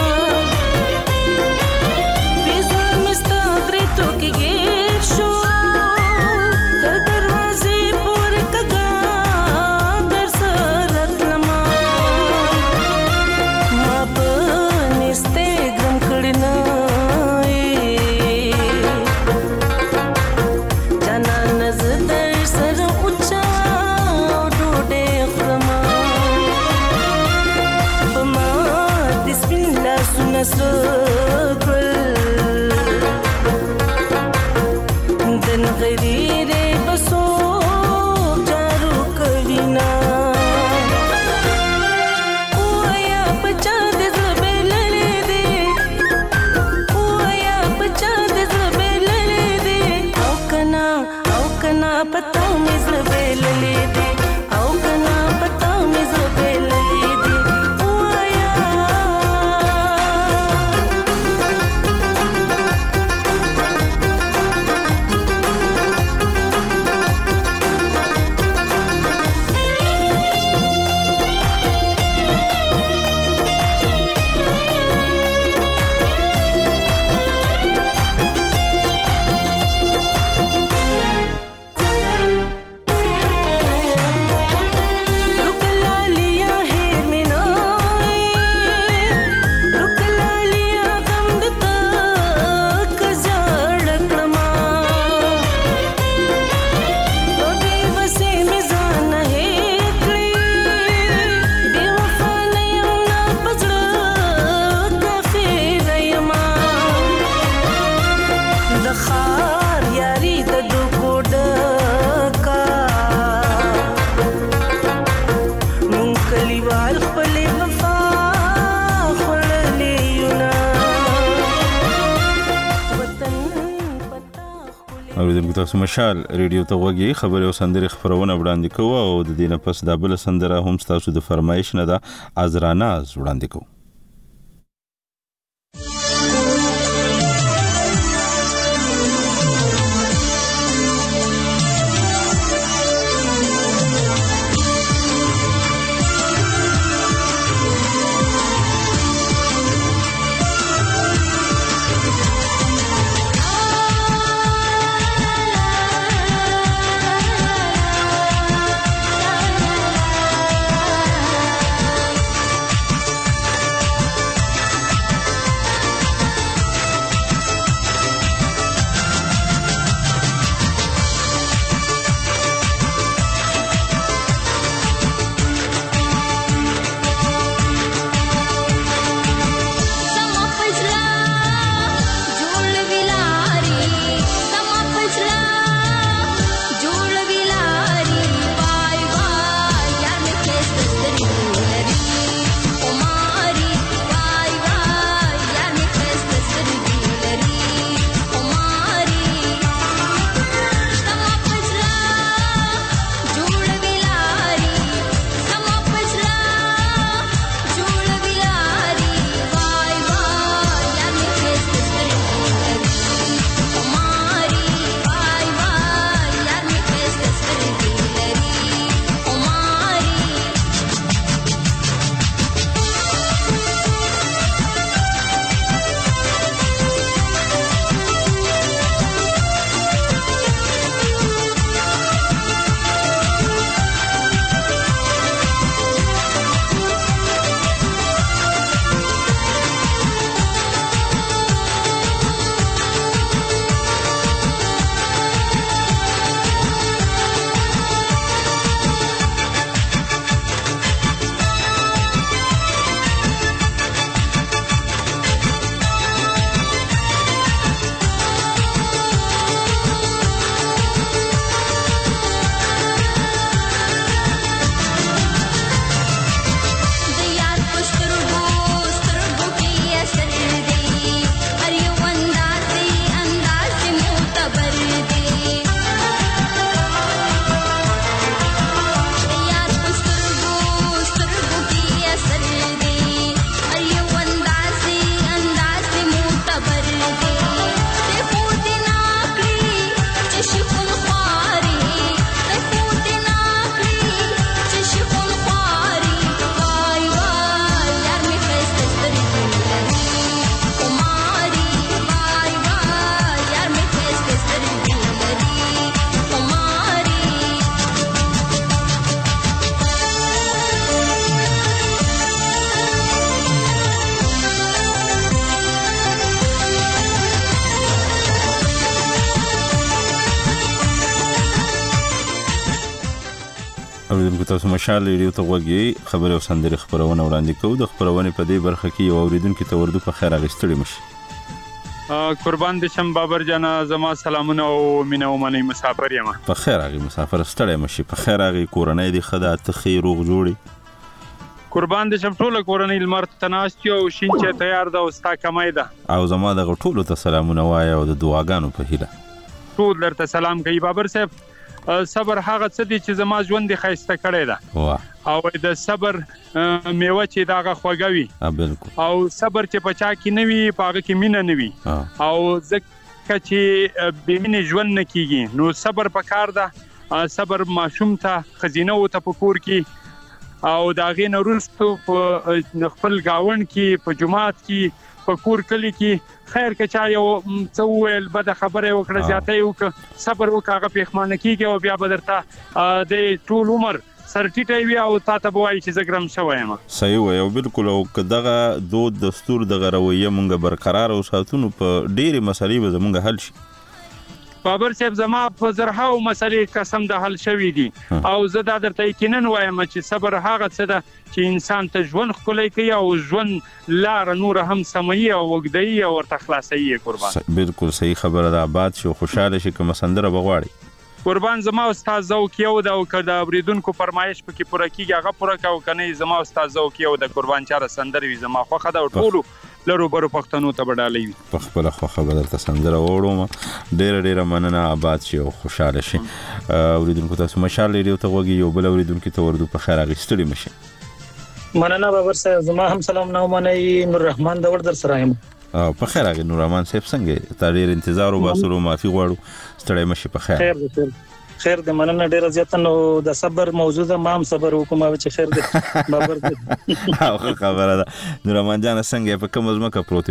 اوریدونکو تاسو مشال ریډیو ته وګي خبري او سندري خبرونه وړاندې کوو او د دې نه پس د بل سندره هم تاسو د فرمایش نه ده ازراناز وړاندې کوو اوریدونکو تاسو مشال ریډیو ته وګورئ خبري او سندري خبرونه وړاندې کوو د خبرونه په دې برخه کې یو اوریدونکو ته وردو په خیر اغستړي مشي قربان دې شم بابر جانا زما سلامونه او مینه او منی مسافر یم په خیر اغي مسافر ستړی مشي په خیر اغي کورنۍ دي خدا ته خیر روغ جوړي قربان دې شم ټوله کورنۍ لمر تناستي او شینچه تیار ده او ستا کمای ده او زما د ټولو ته سلامونه وای او د دعاګانو په هیله ټول درته سلام کوي بابر صاحب صبر هغه څه دي چې زما ژوند د خیسته کړی ده او د صبر میوه چې داغه خوګوي بالکل او صبر چې پچا کې نوي پاغه کې مینه نوي او ځکه چې بمینه ژوند نه کیږي نو صبر پکار ده صبر ماشوم ته خزینه او ته پکور کې او داغه نورستو په خپل گاون کې په جماعت کې په کور کلی کې خیر که چا یو څو ول بد خبره وکړه زیاته یو صبر وکړه پیښمانه کیږي او بیا بدرته د ټول عمر سرټیټي وی او تاسو به وایي چې زګرم شوم صحیح وي او بالکل او دغه دود دستور دغه رویه مونږ برقرار او ساتونو په ډېری مسلې به زمونږ حل شي بابر صاحب زما په زرهاو مسلې قسم د حل شوې دي او زه دا درته یقینا وایم چې صبر هغه څه ده چې انسان ته ژوند خولای کوي او ژوند لار نور هم سمي او وګدي او ورته خلاصي قربان بالکل صحیح خبره ده آباد شو خوشاله شي کوم سندره بغواړي قربان زما استاد ذوق یو دا او کړه اوریدونکو فرمایش پکې پوره کیږي هغه پوره کاو کنه زما استاد ذوق یو د قربان چاره سندره وي زما خوخه دا ټولو لرو برو پښتنو ته بدالي په خپل خوخه بدلته سندره وړم ډېر ډېر مننه آباد شي او خوشاله شي اوریدونکو تاسو مشال ریډیو ته وګورئ یو بل اوریدونکو ته وردو په خیر اغستړي مشي مننه بابر صاحب زما هم سلام نو منئ نور رحمان دور در سره یم په خیر اغه نور رحمان صاحب څنګه تاریخ انتظار او باسرو معافي غواړو ستړی مشي په خیر خیر خیر خیر د مننه ډیر زیات نو د صبر موضوع د مام صبر وکم او چې خیر د بابر او خبره ده نور رحمان جان څنګه په کوم ځمکه پروتي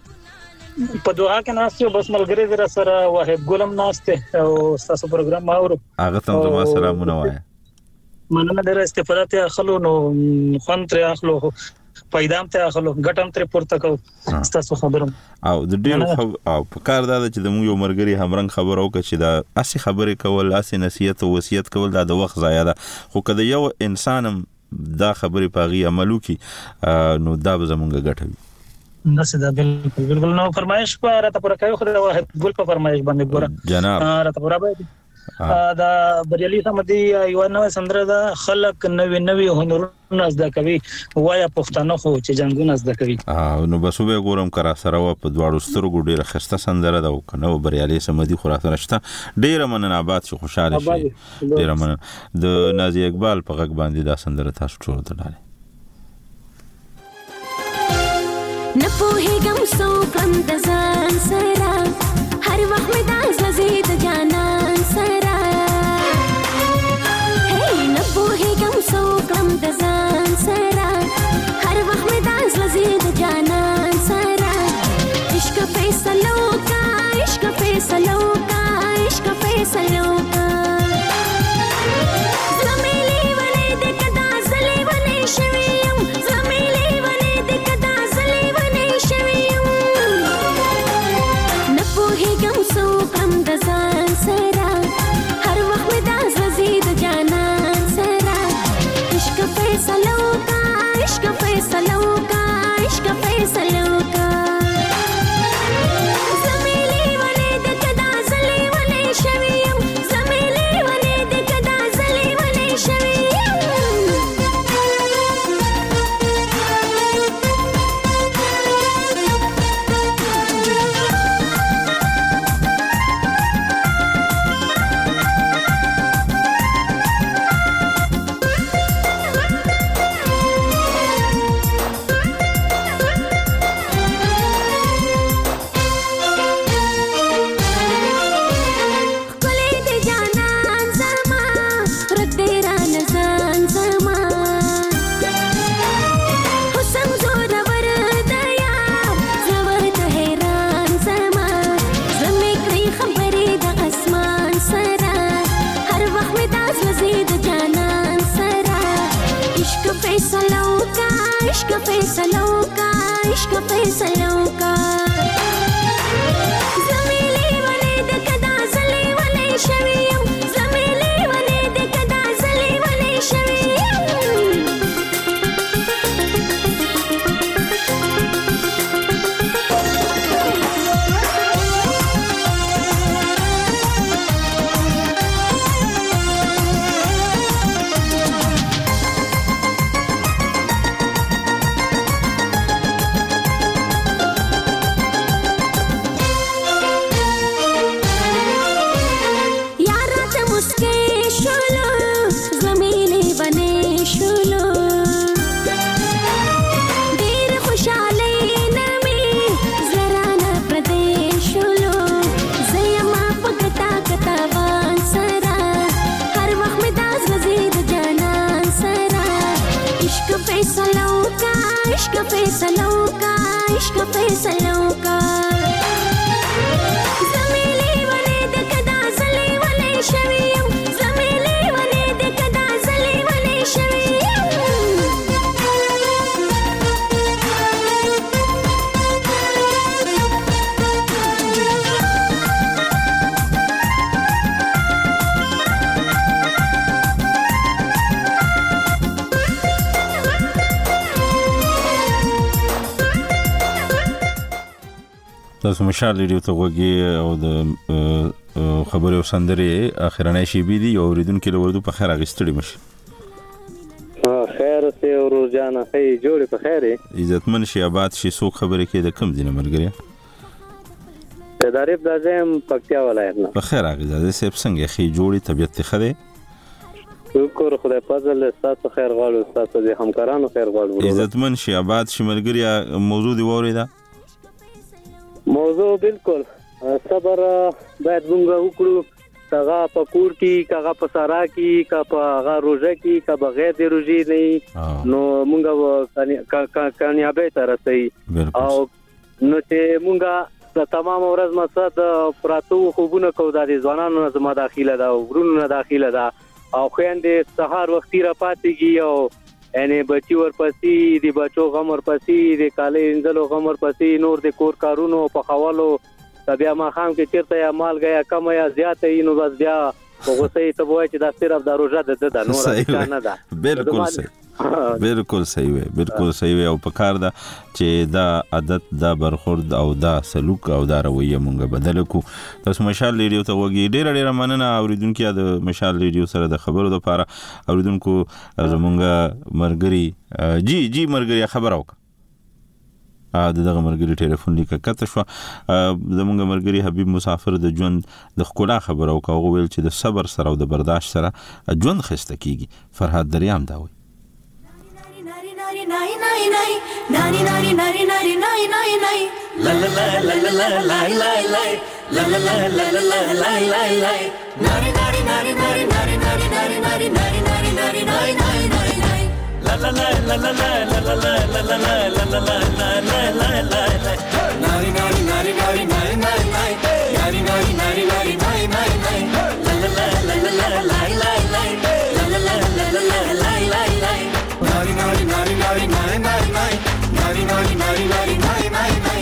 مرګریا په دوه کې ناشته بس ملګری در سره واحد ګلم ناشته او تاسو پروګرام ماورو هغه ته زما سلامونه وای مننه ډیر استفاده ته اخلو نو خوان تر اخلو پیدام ته اخلو ګټم تر پورته کو تاسو خبرم او د ډیر او په کار دا چې د مو یو مرګري همرنګ خبر او چې دا اسی خبرې کول اسی نصیحت او وصیت کول دا د وخت ضایع ده خو کله یو انسان دا خبرې پاغي عملو کی نو دا به زمونږ ګټوي نسه دا بالکل بالکل نو فرمایش په راته پر کوي خو دا واحد ګل په فرمایش باندې ګوره جناب راته پر باندې دا بریالي سمدي یو نوې سندره ده خلک نوې نوې هنرونه زده کوي وایا پښتنو خو چې جنگونه زده کوي اه نو بس به ګورم کرا سره و په دواړو سترګو ډیره خسته سندره ده او کنه بریالي سمدي خرافه نشته ډیره مننه آباد شي خوشاله شي ډیره مننه د نازي اقبال په غږ باندې دا سندره تاسو ټول ته ډالې نه پوهېږم څوک هم د ځان سره هر وخت مې دا زړه د جانان سره هی نه پوهېږم څوک هم د ځان سره هر وخت مې دا زړه د جانان سره عشق فیصله وکړه عشق فیصله وکړه عشق فیصله وکړه फैसला का इश्क फैसला का इश्क फैसला का ज़मीली वने दकदा ज़ली वने शवियम ज़मीली वने दकदा ज़ली वने शवियम تاسو مشال ریډیو ته وګورئ او د خبرو سندري اخرنۍ شی بي دي او ریدونکو له وردو په خیر اغستړي مشي خیر سه او روزانه هي جوړ په خیره عزتمن شي آباد شي سو خبره کې د کم دینه مرګري تدارب دازم پکتیا ولایت نه په خیر اغزاده سیب څنګه خي جوړي طبيعت خده شکر خدای فضل تاسو خیر غواړو تاسو د همکارانو خیر غواړو عزتمن شي آباد شي مرګري موضوع دی وریدا موضوع بالکل صبر باید موږ وکړو کاغه پکور کی کاغه پسارا کی کا پاغه روزه کی کا بغیر د روزي نه نو موږ کامیابی ته رسي او نو چې موږ د تمام ورځ مقصد پراتو خوبونه کو د ځوانانو نه زما داخله دا ورونو نه داخله دا او خويندې سهار وختي را پاتېږي او یعنی بچي ورپسې دی بچو غم ورپسې دی کالې انځلو غم ورپسې نور د کور کارونو په خوالو بیا ما خام کې چیرته یا مال غیا کم یا زیاته نو بس بیا وګورئ ته وای چې دا صرف د روزه د د نور نه ده بالکل صحیح بالکل صحیح وي بالکل صحیح وي او پکار دا چې دا عادت دا برخورد او دا سلوک او دا رویه مونږ بدل کو تاسو مشال ریډیو ته وګورئ ډیر ډیر مننه اوریدونکو د مشال ریډیو سره د خبرو لپاره اوریدونکو زمونږ مرګري جی جی مرګري خبر اوک ا دغه مرګري ټلیفون لیکه کته شو زمونږ مرګري حبيب مسافر د ژوند د خلا خبر اوک او ویل چې د صبر سره او د برداشت سره ژوند خسته کیږي فرحات دریام دا وي nai nai nai nari nari nari nari nai nai nai la la la la la la la la la la la la la la la la la la nari nari nari nari nari nari nari nari nari nari nari nai nai nai nai la la la la la la la la la la la la la la la la la la la nari nari nari nari nari nari nai nari nari nari nari nai nai nai la la la la la la la la la la la la la la la la la la nari nari nari nari nari nari nari nari nari nari nari nari nari nari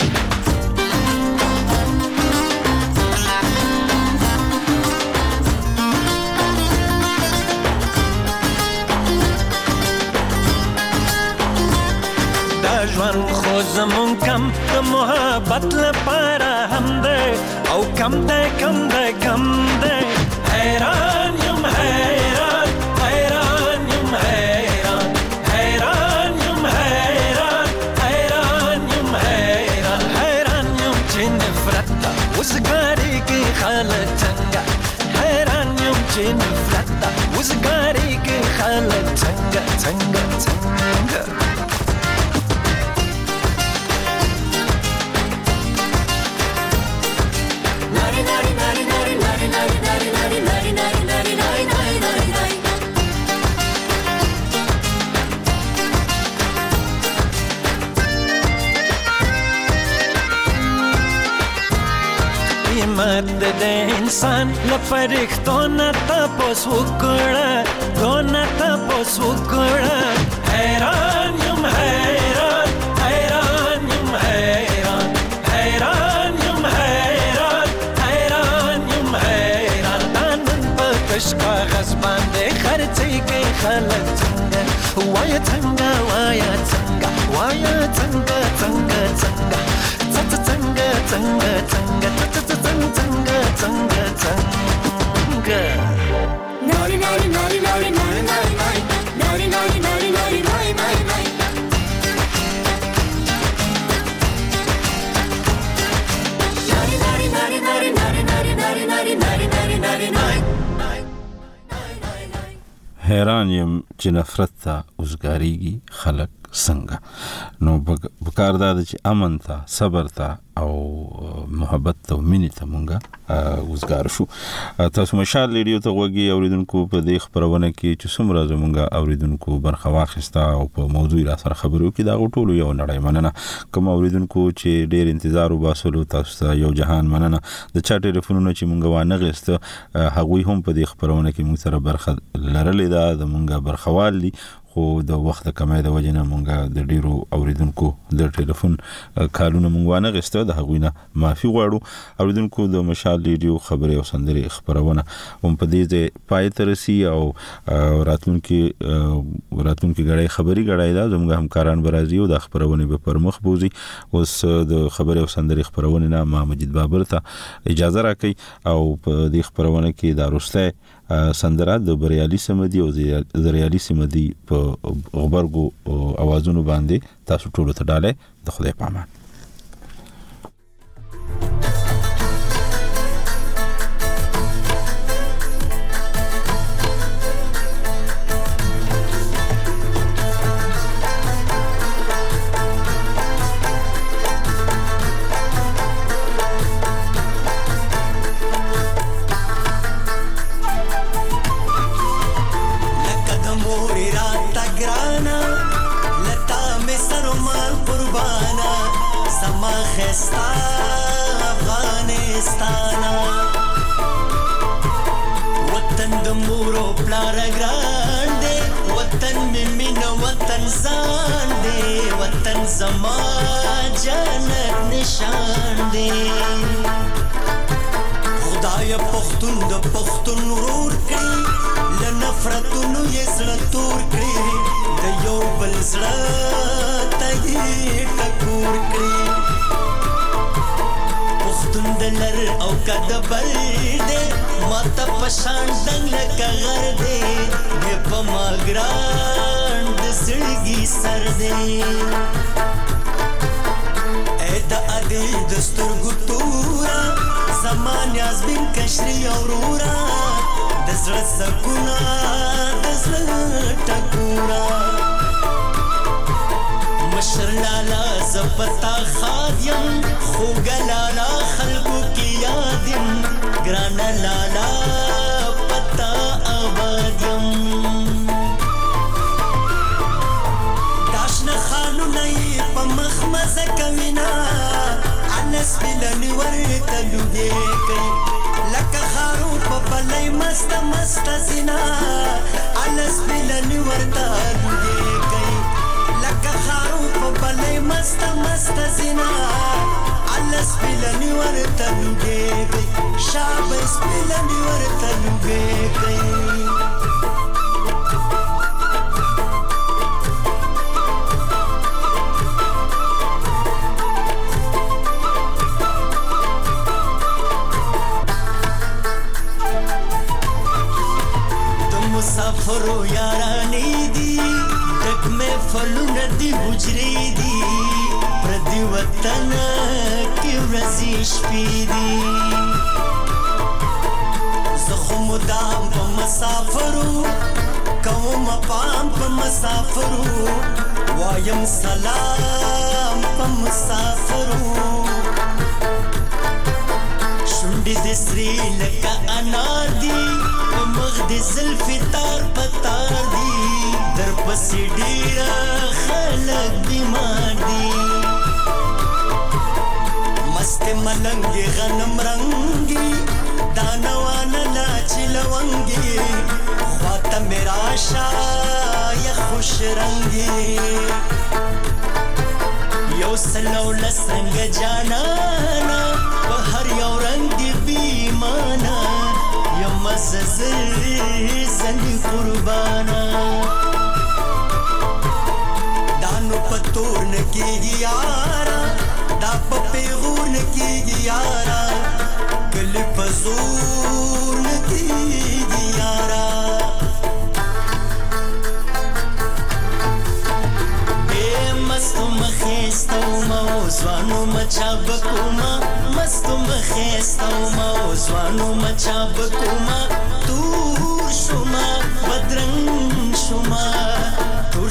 دا ژوند خو زمون کم د محبت لپاره هم ده او کم ده کم ده کم ده حیران یم حیران حیران یم حیران حیران یم حیران حیران یم حیران حیران یم چې نفرت ته وزګاري کې خلک څنګه حیران یم چې نفرت ته وزګاري کې خلک څنګه څنګه څنګه قیمت د انسان لپاره نه تاسو وکړه دونه تاسو وکړه حیران یم حیران حیران یم حیران حیران یم حیران حیران یم حیران نن په کش کاغذ باندې خرڅي کې خلک څنګه وای څنګه وای څنګه وای څنګه څنګه څنګه څنګه څنګه څنګه څنګه څنګه څنګه څنګه ناري ناري ناري ناري ناري ناري ناري ناري ناري ناري ناري ناري ناري حیران یم چې نفرت ته وزګاریږي خلک څنګه. نو پکار دا چې امن ته، صبر ته او محبت ته او مینې ته مونږه وزګار شو. تاسو مشال ریډیو ته غوږی اوریدونکو په دې خبرونه کې چې څومره زمونږه اوریدونکو برخه واخیسته او په موضوع را سره خبرو کې دا ټولو یو نړۍ مننه. کوم اوریدونکو چې ډېر انتظار وباسلو تاسو ته یو جهان مننه. د چا ټلیفونونه چې مونږه وانه غسته هغوی هم په دې خبرونه کې مونږ سره برخه لرلې ده، د مونږه برخوال دي، خو د وخت کمای د وجه نه مونږه د ډیرو اوریدونکو د ټلیفون کالونه مونږ وانه غسته، د هغوی نه معافي غواړو. اوریدونکو د مشال ریډیو خبرې او سندرې خبرونه هم په دې ځای پای ته رسي او راتلونکي راتلونکي غړې خبري غړای دا زموږ همکاران برازي او د خبرونه به پر مخ بوزي. اوس د خبرې او سندرې خبرونه نه ما مجید بابر ته اجازه راکړي او په دې خبرونه کې د روسته سندره د بریالي سمدي او زریالي سمدي په غبرګو اوازونو باندې تاسو ټول ته ډاله. د خدای پامان.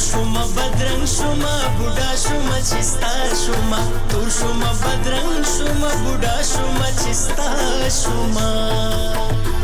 شوما بدرنګ شوما بوډا شوما چستا شوما تور شوما بدرنګ شوما بوډا شوما چستا شوما